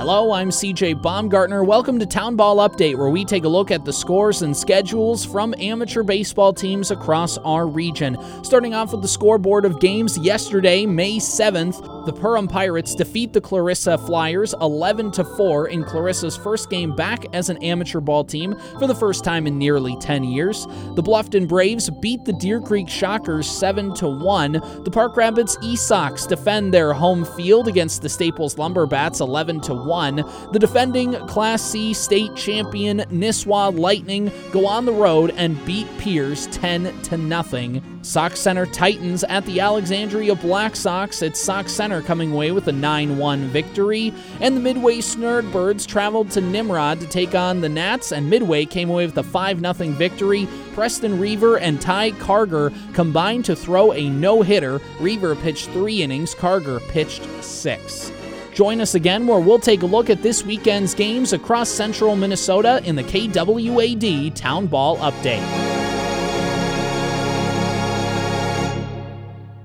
Hello, I'm CJ Baumgartner. Welcome to Town Ball Update, where we take a look at the scores and schedules from amateur baseball teams across our region. Starting off with the scoreboard of games yesterday, May 7th, the Perham Pirates defeat the Clarissa Flyers 11-4 in Clarissa's first game back as an amateur ball team for the first time in nearly 10 years. The Bluffton Braves beat the Deer Creek Shockers 7-1. The Park Rapids Esox defend their home field against the Staples Lumberbats 11-1. The defending Class C state champion Nisswa Lightning go on the road and beat Pierce 10-0. Sauk Center Titans at the Alexandria Black Sox. It's Sauk Center coming away with a 9-1 victory. And the Midway Snurdbirds traveled to Nimrod to take on the Nats, and Midway came away with a 5-0 victory. Preston Reaver and Ty Carger combined to throw a no-hitter. Reaver pitched 3 innings, Carger pitched 6. Join us again where we'll take a look at this weekend's games across central Minnesota in the KWAD Town Ball Update.